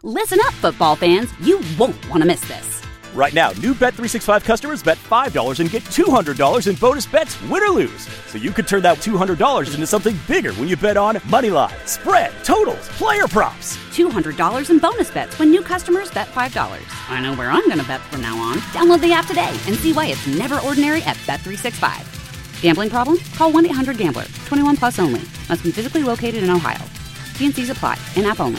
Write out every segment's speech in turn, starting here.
Listen up, football fans. You won't want to miss this. Right now, new Bet365 customers bet $5 and get $200 in bonus bets, win or lose. So you could turn that $200 into something bigger when you bet on money line, spread, totals, player props. $200 in bonus bets when new customers bet $5. I know where I'm going to bet from now on. Download the app today and see why it's never ordinary at Bet365. Gambling problem? Call 1-800-GAMBLER. 21 plus only. Must be physically located in Ohio. T&Cs apply. In-app only.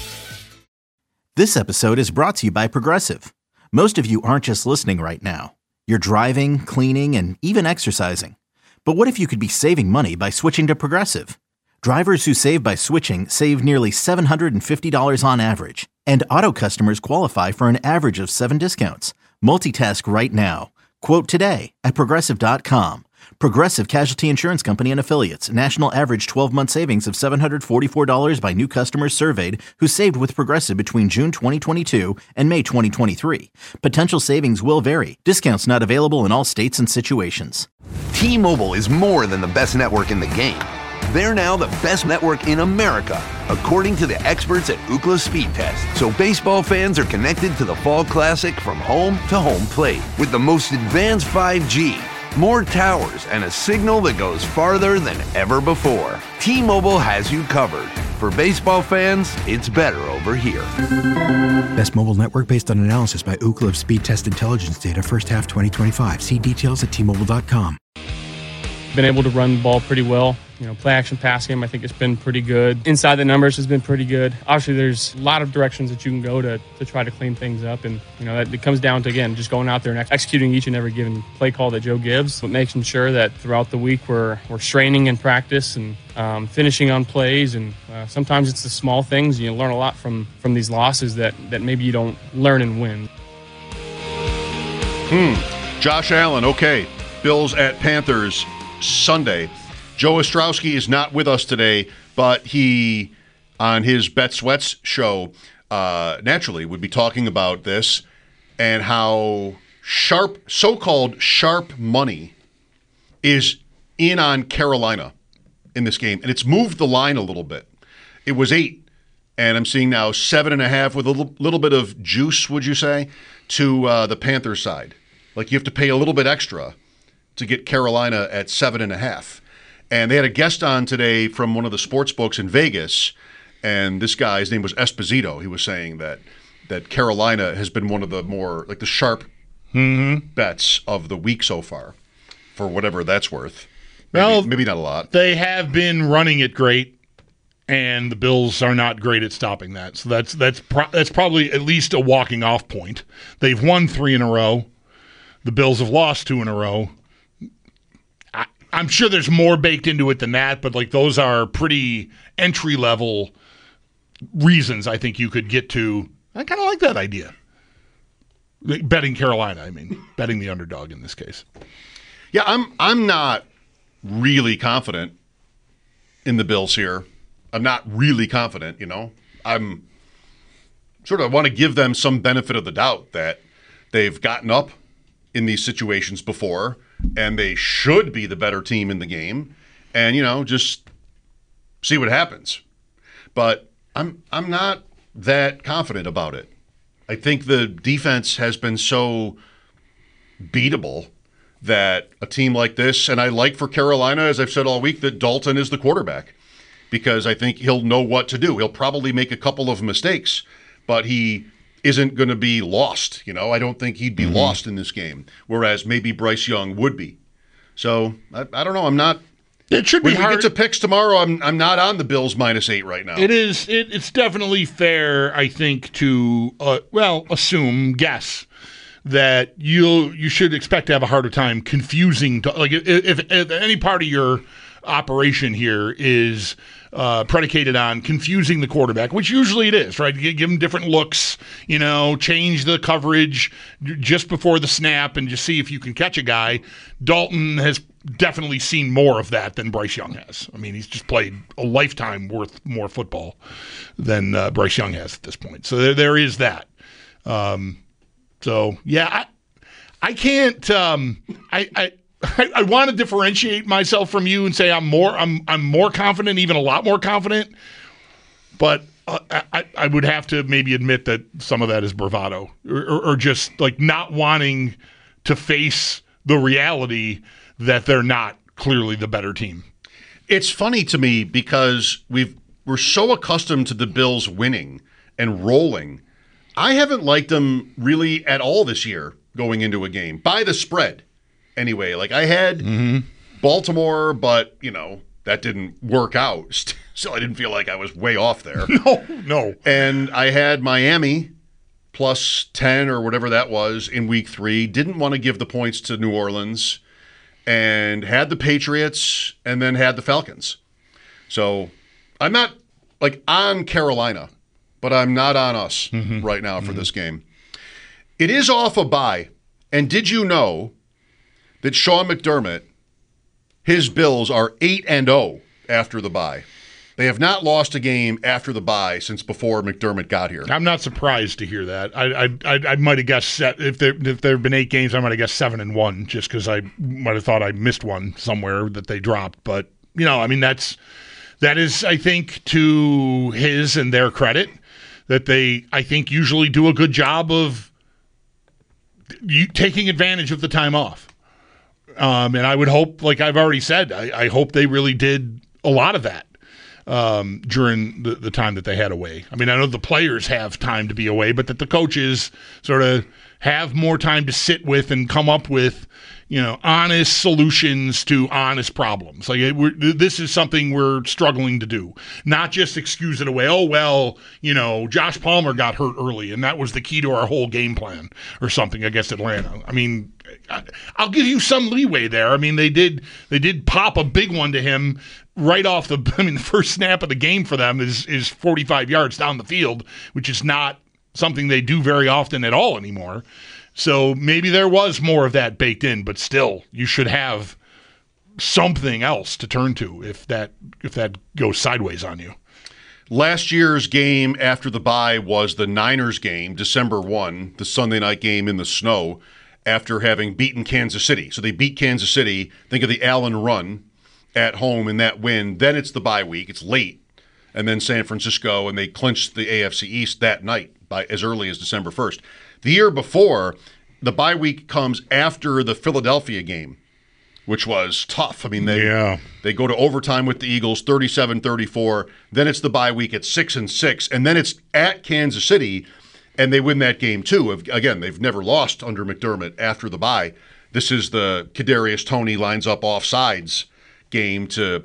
This episode is brought to you by Progressive. Most of you aren't just listening right now. You're driving, cleaning, and even exercising. But what if you could be saving money by switching to Progressive? Drivers who save by switching save nearly $750 on average. And auto customers qualify for an average of 7 discounts. Multitask right now. Quote today at Progressive.com. Progressive Casualty Insurance Company and Affiliates. National average 12-month savings of $744 by new customers surveyed who saved with Progressive between June 2022 and May 2023. Potential savings will vary. Discounts not available in all states and situations. T-Mobile is more than the best network in the game. They're now the best network in America, according to the experts at Ookla Speed Test. So baseball fans are connected to the Fall Classic from home to home plate with the most advanced 5G, more towers, and a signal that goes farther than ever before. T-Mobile has you covered. For baseball fans, it's better over here. Best mobile network based on analysis by Ookla of Speed Test Intelligence data first half 2025. See details at T-Mobile.com. Been able to run the ball pretty well. Play action pass game, I think it's been pretty good. Inside the numbers has been pretty good. Obviously, there's a lot of directions that you can go to try to clean things up. And, that it comes down to, again, just going out there and executing each and every given play call that Joe gives, but making sure that throughout the week we're straining in practice and finishing on plays. And sometimes it's the small things. You learn a lot from these losses that maybe you don't learn and win. Josh Allen, okay. Bills at Panthers Sunday. Joe Ostrowski is not with us today, but he, on his Bet Sweats show, naturally would be talking about this and how so-called sharp money is in on Carolina in this game. And it's moved the line a little bit. It was 8, and I'm seeing now 7.5 with a little bit of juice, would you say, to the Panthers side. Like you have to pay a little bit extra to get Carolina at 7.5. And they had a guest on today from one of the sports books in Vegas, and this guy, his name was Esposito. He was saying that Carolina has been one of the more, like the sharp bets of the week so far, for whatever that's worth. Maybe not a lot. They have been running it great, and the Bills are not great at stopping that. So that's probably at least a walking off point. They've won 3 in a row. The Bills have lost 2 in a row. I'm sure there's more baked into it than that, but like those are pretty entry-level reasons I think you could get to. I kind of like that idea. Betting Carolina, betting the underdog in this case. Yeah, I'm not really confident in the Bills here. I'm not really confident, I'm sort of want to give them some benefit of the doubt that they've gotten up in these situations before, and they should be the better team in the game, and just see what happens. But I'm not that confident about it. I think the defense has been so beatable that a team like this, and I like for Carolina, as I've said all week, that Dalton is the quarterback, because I think he'll know what to do. He'll probably make a couple of mistakes, but he isn't going to be lost. I don't think he'd be lost in this game, whereas maybe Bryce Young would be. So I don't know. I'm not. It should be hard. When we get to picks tomorrow, I'm not on the Bills -8 right now. It is. It's definitely fair, I think, to guess that you should expect to have a harder time confusing. Like if any part of your operation here is predicated on confusing the quarterback, which usually it is, right? You give him different looks, change the coverage just before the snap and just see if you can catch a guy. Dalton has definitely seen more of that than Bryce Young has. He's just played a lifetime worth more football than Bryce Young has at this point. So there is that. I can't. I want to differentiate myself from you and say I'm more confident, even a lot more confident. But I would have to maybe admit that some of that is bravado or just like not wanting to face the reality that they're not clearly the better team. It's funny to me because we're so accustomed to the Bills winning and rolling. I haven't liked them really at all this year going into a game by the spread. Anyway, like I had Baltimore, but that didn't work out. So I didn't feel like I was way off there. No. And I had Miami plus 10 or whatever that was in week 3. Didn't want to give the points to New Orleans and had the Patriots and then had the Falcons. So I'm not like on Carolina, but I'm not on us right now for this game. It is off a bye. And did you know that Sean McDermott, his Bills are 8-0 after the bye? They have not lost a game after the bye since before McDermott got here. I'm not surprised to hear that. I might have guessed if there have been 8 games, I might have guessed 7-1 just because I might have thought I missed one somewhere that they dropped. But that is, I think, to his and their credit that they, I think, usually do a good job of taking advantage of the time off. And I would hope, like I've already said, I hope they really did a lot of that during the time that they had away. I mean, I know the players have time to be away, but that the coaches sort of have more time to sit with and come up with, honest solutions to honest problems. Like this is something we're struggling to do, not just excuse it away. Oh, well, Josh Palmer got hurt early and that was the key to our whole game plan or something against Atlanta. I mean, I'll give you some leeway there. I mean, they did pop a big one to him right off the first snap of the game for them is 45 yards down the field, which is not something they do very often at all anymore. So maybe there was more of that baked in, but still, you should have something else to turn to if that goes sideways on you. Last year's game after the bye was the Niners game, December 1, the Sunday night game in the snow, after having beaten Kansas City. So they beat Kansas City. Think of the Allen run at home in that win. Then it's the bye week. It's late. And then San Francisco, and they clinched the AFC East that night by as early as December 1st. The year before, the bye week comes after the Philadelphia game, which was tough. I mean, they go to overtime with the Eagles, 37-34. Then it's the bye week at 6-6, and then it's at Kansas City, and they win that game too. Again, they've never lost under McDermott after the bye. This is the Kadarius Toney lines up offsides game to,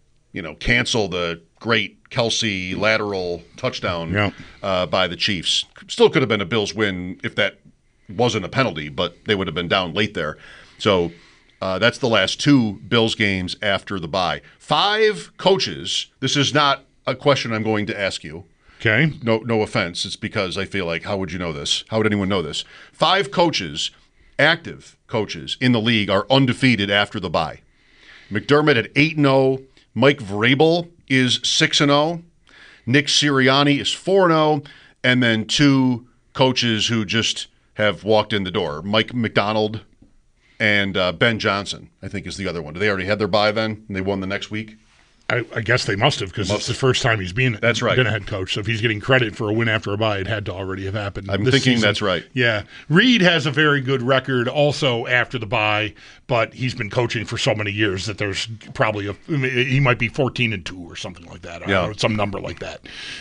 cancel the great Kelsey lateral touchdown by the Chiefs. Still could have been a Bills win if that wasn't a penalty, but they would have been down late there. So that's the last 2 Bills games after the bye. 5 coaches. This is not a question I'm going to ask you. Okay. No offense. It's because I feel like, how would you know this? How would anyone know this? 5 coaches, active coaches in the league, are undefeated after the bye. McDermott at 8-0. Mike Vrabel is 6-0. Nick Sirianni is 4-0. And then 2 coaches who just have walked in the door. Mike McDonald and Ben Johnson, I think, is the other one. Do they already had their bye then and they won the next week? I guess they must have, because it's the first time he's been a head coach. So if he's getting credit for a win after a bye, it had to already have happened. I'm thinking season. That's right. Yeah. Reed has a very good record also after the bye, but he's been coaching for so many years that there's probably he might be 14-2 or something like that. Or some number like that.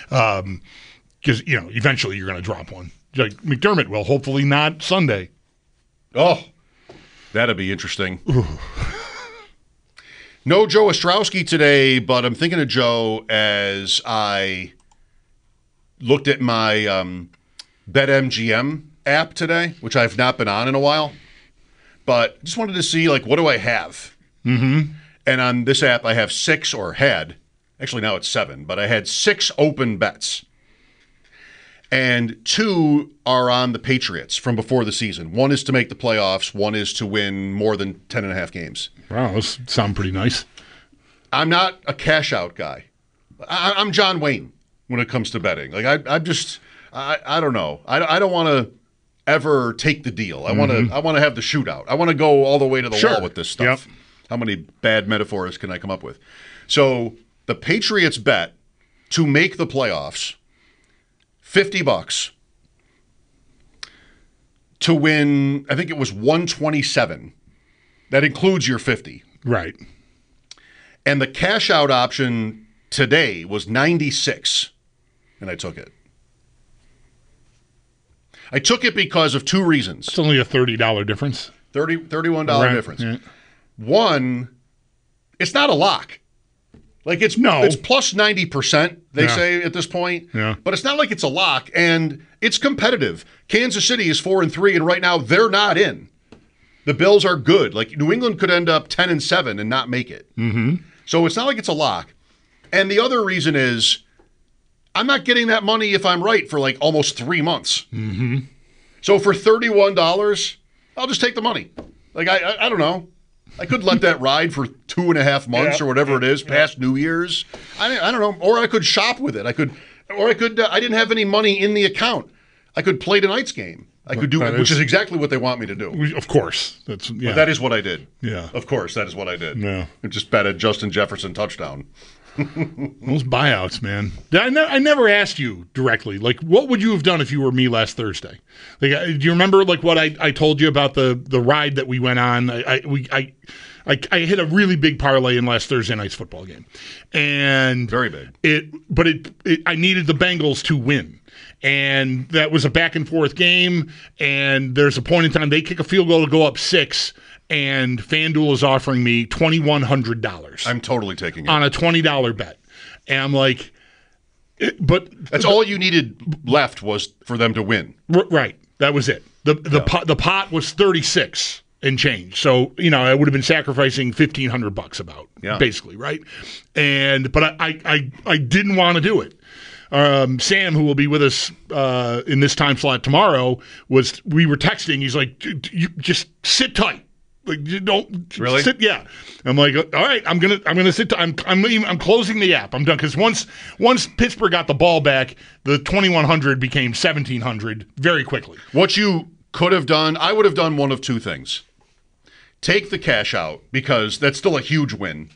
Because, eventually you're going to drop one. Like McDermott will, hopefully not Sunday. Oh, that'd be interesting. No Joe Ostrowski today, but I'm thinking of Joe as I looked at my BetMGM app today, which I've not been on in a while. But just wanted to see, what do I have? Mm-hmm. And on this app, I have 6 or had. Actually, now it's 7, but I had 6 open bets. And 2 are on the Patriots from before the season. 1 is to make the playoffs. 1 is to win more than 10.5 games. Wow, those sound pretty nice. I'm not a cash-out guy. I'm John Wayne when it comes to betting. I don't know. I don't want to ever take the deal. I want to have the shootout. I want to go all the way to the wall with this stuff. Yep. How many bad metaphors can I come up with? So the Patriots bet to make the playoffs $50 to win, I think it was 127. That includes your 50. Right. And the cash out option today was 96. And I took it. I took it because of two reasons. It's only a $30 difference. $31 difference. Yeah. One, it's not a lock. Like it's plus 90%, they say at this point. Yeah. But it's not like it's a lock, and it's competitive. Kansas City is 4-3, and right now they're not in. The Bills are good. Like New England could end up 10-7 and not make it. Mm-hmm. So it's not like it's a lock. And the other reason is I'm not getting that money if I'm right for like almost 3 months. Mm-hmm. So for $31, I'll just take the money. Like I don't know. I could let that ride for 2.5 months or whatever it is past New Year's. I don't know. Or I could shop with it. I didn't have any money in the account. I could play tonight's game. I could do it, which is exactly what they want me to do. Of course. But that is what I did. Yeah. Of course, that is what I did. Yeah. I just bet a Justin Jefferson touchdown. Those buyouts, man. I never asked you directly, like, what would you have done if you were me last Thursday? Like, do you remember, like, what I told you about the ride that we went on? I hit a really big parlay in last Thursday night's football game. And very big. But I needed the Bengals to win. And that was a back-and-forth game, and there's a point in time they kick a field goal to go up 6, and FanDuel is offering me $2,100. I'm totally taking it. On a $20 bet. And I'm like, but... That's all you needed left was for them to win. Right. That was it. The pot was 36 and change. So, I would have been sacrificing $1,500 about, basically, right? But I didn't want to do it. Sam, who will be with us in this time slot tomorrow, we were texting. He's like, you just sit tight. Like, you don't really sit. Yeah, I'm like, all right, I'm gonna sit. I'm closing the app. I'm done because once Pittsburgh got the ball back, the 2,100 became 1,700 very quickly. What you could have done, I would have done one of two things: take the cash out because that's still a huge win,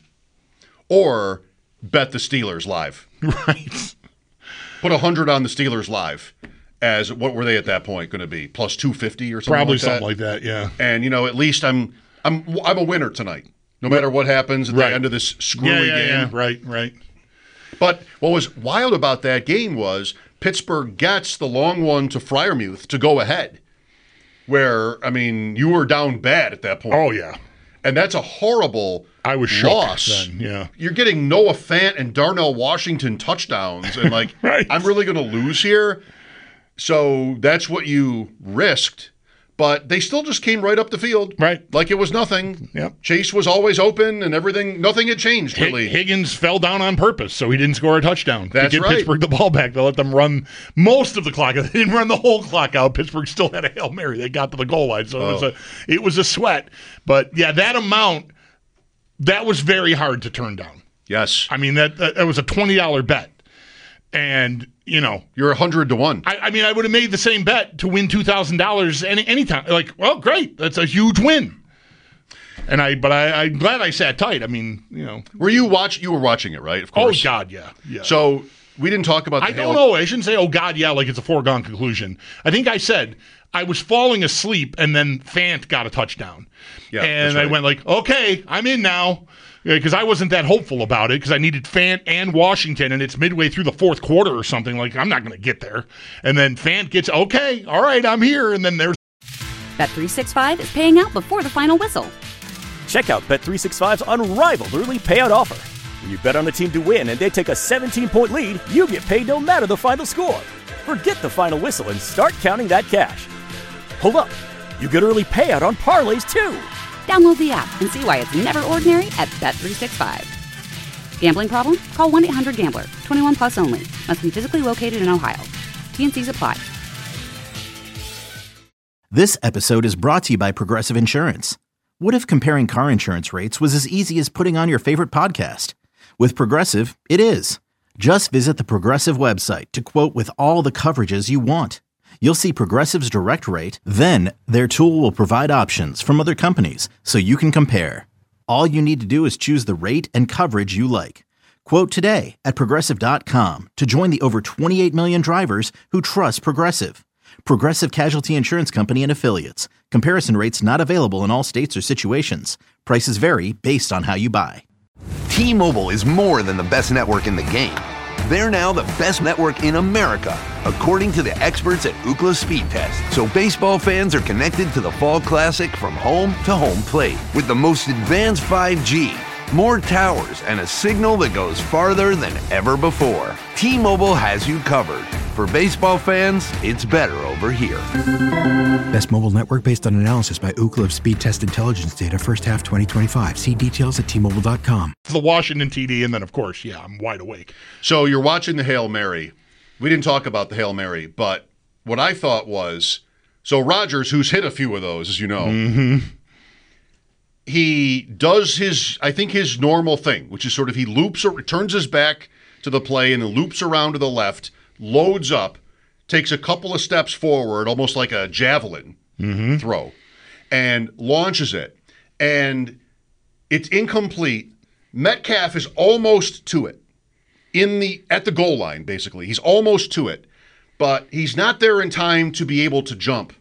or bet the Steelers live. Right. Put 100 on the Steelers live. As what were they at that point going to be? Plus 250 or something? Probably like something like that, yeah. And at least I'm a winner tonight. No matter what happens at the end of this screwy game. Yeah, right. But what was wild about that game was Pittsburgh gets the long one to Freiermuth to go ahead. Where, you were down bad at that point. Oh, yeah. And that's a horrible I was loss. Shocked then, yeah. You're getting Noah Fant and Darnell Washington touchdowns, and right. I'm really going to lose here. So that's what you risked, but they still just came right up the field. Right. Like it was nothing. Yep. Chase was always open and everything. Nothing had changed, really. Higgins fell down on purpose, so he didn't score a touchdown. That's to give right. Pittsburgh the ball back. They let them run most of the clock. They didn't run the whole clock out. Pittsburgh still had a Hail Mary. They got to the goal line, so it was a sweat. But, yeah, that amount, that was very hard to turn down. Yes. That was a $20 bet. And, you're 100 to 1. I would have made the same bet to win $2,000 anytime. Like, well, great. That's a huge win. And I'm glad I sat tight. Were you were watching it, right? Of course. Oh, God, yeah. So we didn't talk about I don't know. I shouldn't say, oh, God, yeah, like it's a foregone conclusion. I think I said I was falling asleep and then Fant got a touchdown. Yeah, and right. I went like, okay, I'm in now. Because I wasn't that hopeful about it because I needed Fant and Washington, and it's midway through the fourth quarter or something. Like, I'm not going to get there. And then Fant gets, okay, all right, I'm here. And then there's Bet365 is paying out before the final whistle. Check out Bet365's unrivaled early payout offer. When you bet on a team to win and they take a 17-point lead, you get paid no matter the final score. Forget the final whistle and start counting that cash. Hold up. You get early payout on parlays, too. Download the app and see why it's never ordinary at Bet365. Gambling problem? Call 1-800-GAMBLER. 21 plus only. Must be physically located in Ohio. T&Cs apply. This episode is brought to you by Progressive Insurance. What if comparing car insurance rates was as easy as putting on your favorite podcast? With Progressive, it is. Just visit the Progressive website to quote with all the coverages you want. You'll see Progressive's direct rate, then their tool will provide options from other companies so you can compare. All you need to do is choose the rate and coverage you like. Quote today at Progressive.com to join the over 28 million drivers who trust Progressive. Progressive Casualty Insurance Company and Affiliates. Comparison rates not available in all states or situations. Prices vary based on how you buy. T-Mobile is more than the best network in the game. They're now the best network in America, according to the experts at Ookla Speed Test. So baseball fans are connected to the Fall Classic from home to home plate with the most advanced 5G, more towers, and a signal that goes farther than ever before. T-Mobile has you covered. For baseball fans, it's better over here. Best mobile network based on analysis by Ookla of Speed Test Intelligence data first half 2025. See details at T-Mobile.com. The Washington TD, and then, of course, I'm wide awake. So you're watching the Hail Mary. We didn't talk about the Hail Mary, but what I thought was, so Rodgers, who's hit a few of those, as you know, he does his normal thing, which is sort of he loops or turns his back to the play and then loops around to the left, loads up, takes a couple of steps forward, almost like a javelin throw, and launches it. And it's incomplete. Metcalf is almost to it. At the goal line, basically. He's almost to it. But he's not there in time to be able to jump.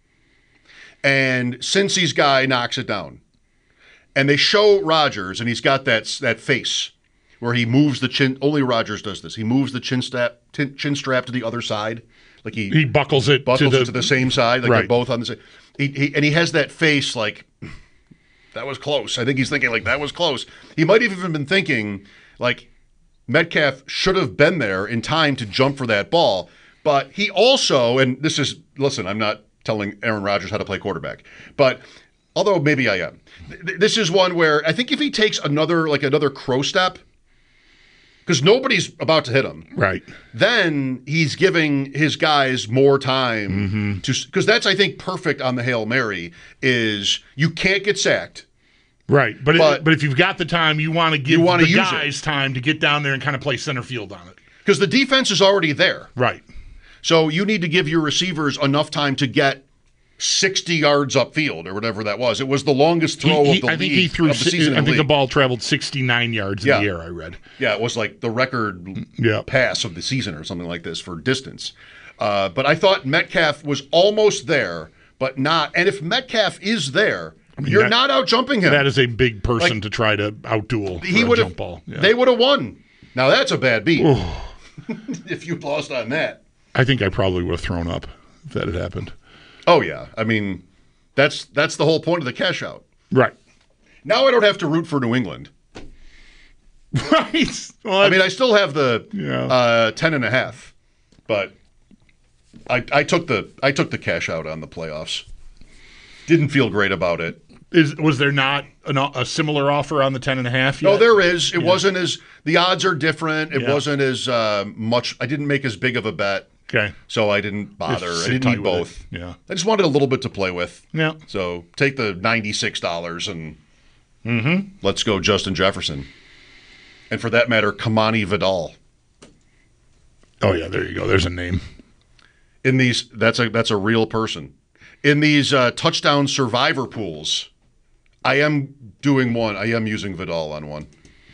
And Cincy's guy knocks it down. And they show Rodgers, and he's got that face where he moves the chin. Only Rodgers does this. He moves the chin strap to the other side. Like he buckles it to the same side. Like they're both on the same. He has that face like, that was close. I think he's thinking like, that was close. He might have even been thinking like, Metcalf should have been there in time to jump for that ball. But he also, and listen, I'm not telling Aaron Rodgers how to play quarterback, but although maybe I am. This is one where I think if he takes another crow step, because nobody's about to hit him, right? Then he's giving his guys more time because that's, I think, perfect on the Hail Mary is you can't get sacked. Right, but if you've got the time, you want to give the guys time to get down there and kind of play center field on it. Because the defense is already there. Right. So you need to give your receivers enough time to get 60 yards upfield or whatever that was. It was the longest throw of the league. I think the ball traveled 69 yards in the air, I read. Yeah, it was like the record pass of the season or something like this for distance. But I thought Metcalf was almost there, but not. And if Metcalf is there, you're not out jumping him. That is a big person to try to outduel a jump ball. Yeah. They would have won. Now that's a bad beat. If you lost on that. I think I probably would have thrown up if that had happened. Oh yeah. I mean, that's the whole point of the cash out. Right. Now I don't have to root for New England. Right. Well, I mean, I still have the 10.5, but I took the cash out on the playoffs. Didn't feel great about it. Was there not a similar offer on the 10.5? No, there is. It wasn't as the odds are different. It wasn't as much. I didn't make as big of a bet. Okay. So I didn't bother. I didn't need both. Yeah. I just wanted a little bit to play with. Yeah. So take the $96 and let's go Justin Jefferson. And for that matter, Kamani Vidal. Oh yeah, there you go. There's a name. In these, that's a real person. In these touchdown survivor pools, I am doing one. I am using Vidal on one.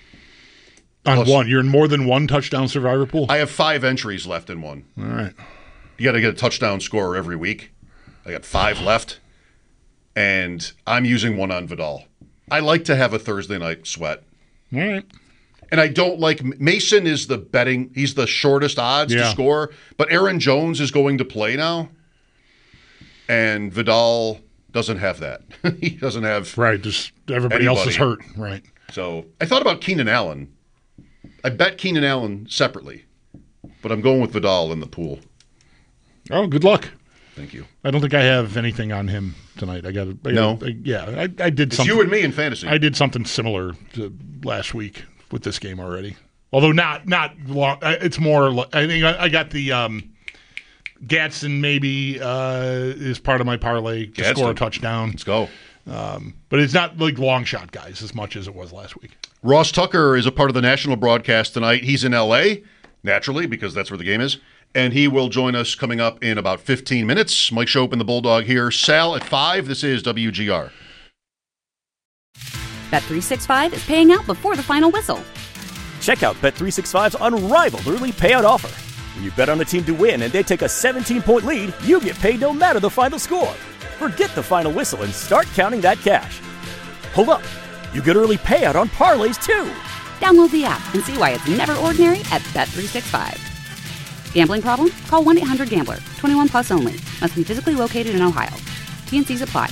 One? You're in more than one touchdown survivor pool? I have 5 entries left in one. All right. You got to get a touchdown scorer every week. I got 5 left, and I'm using one on Vidal. I like to have a Thursday night sweat. All right. And I don't like Mason is the betting. He's the shortest odds to score, but Aaron Jones is going to play now. And Vidal doesn't have that. He doesn't have just everybody else is hurt. Right. So I thought about Keenan Allen. I bet Keenan Allen separately, but I'm going with Vidal in the pool. Oh, good luck. Thank you. I don't think I have anything on him tonight. I did It's something. you and me in fantasy. I did something similar to last week with this game already. Although not long. It's more. I think I got the Gadsden maybe is part of my parlay to score a touchdown. Let's go. But it's not like long shot guys as much as it was last week. Ross Tucker is a part of the national broadcast tonight. He's in L.A., naturally, because that's where the game is. And he will join us coming up in about 15 minutes. Mike Shope and the Bulldog here. Sal at 5. This is WGR. Bet365 is paying out before the final whistle. Check out Bet365's unrivaled early payout offer. When you bet on a team to win and they take a 17-point lead, you get paid no matter the final score. Forget the final whistle and start counting that cash. Hold up. You get early payout on parlays, too. Download the app and see why it's never ordinary at Bet365. Gambling problem? Call 1-800-GAMBLER. 21 plus only. Must be physically located in Ohio. T&Cs apply.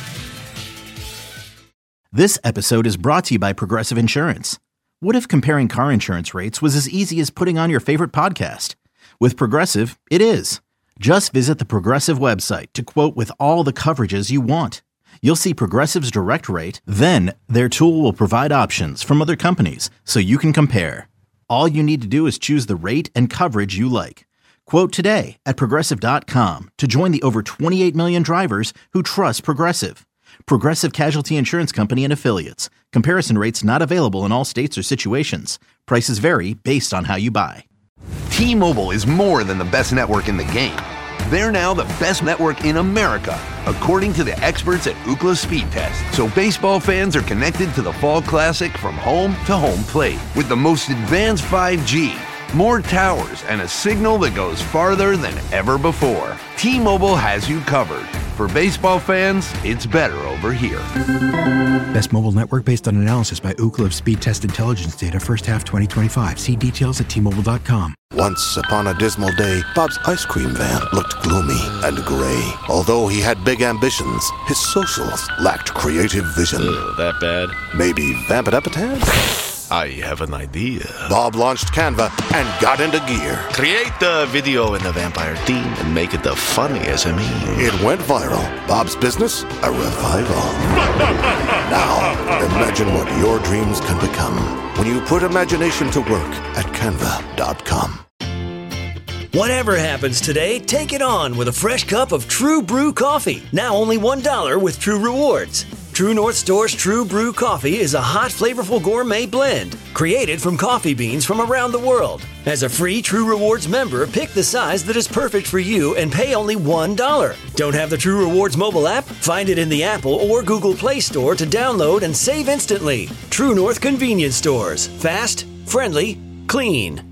This episode is brought to you by Progressive Insurance. What if comparing car insurance rates was as easy as putting on your favorite podcast? With Progressive, it is. Just visit the Progressive website to quote with all the coverages you want. You'll see Progressive's direct rate, then their tool will provide options from other companies so you can compare. All you need to do is choose the rate and coverage you like. Quote today at Progressive.com to join the over 28 million drivers who trust Progressive. Progressive Casualty Insurance Company and Affiliates. Comparison rates not available in all states or situations. Prices vary based on how you buy. T-Mobile is more than the best network in the game. They're now the best network in America, according to the experts at Ookla Speed Test. So baseball fans are connected to the Fall Classic from home to home plate with the most advanced 5G, more towers, and a signal that goes farther than ever before. T-Mobile has you covered. For baseball fans, it's better over here. Best mobile network based on analysis by Ookla of Speed Test Intelligence data first half 2025. See details at T-Mobile.com. Once upon a dismal day, Bob's ice cream van looked gloomy and gray. Although he had big ambitions, his socials lacked creative vision. That bad? Maybe vamp it up a tad? I have an idea. Bob launched Canva and got into gear. Create the video in the vampire theme and make it the funniest SME. It went viral. Bob's business, a revival. Now, imagine what your dreams can become when you put imagination to work at Canva.com. Whatever happens today, take it on with a fresh cup of True Brew coffee. Now only $1 with True Rewards. True North Store's True Brew coffee is a hot, flavorful gourmet blend created from coffee beans from around the world. As a free True Rewards member, pick the size that is perfect for you and pay only $1. Don't have the True Rewards mobile app? Find it in the Apple or Google Play Store to download and save instantly. True North Convenience Stores. Fast, friendly, clean.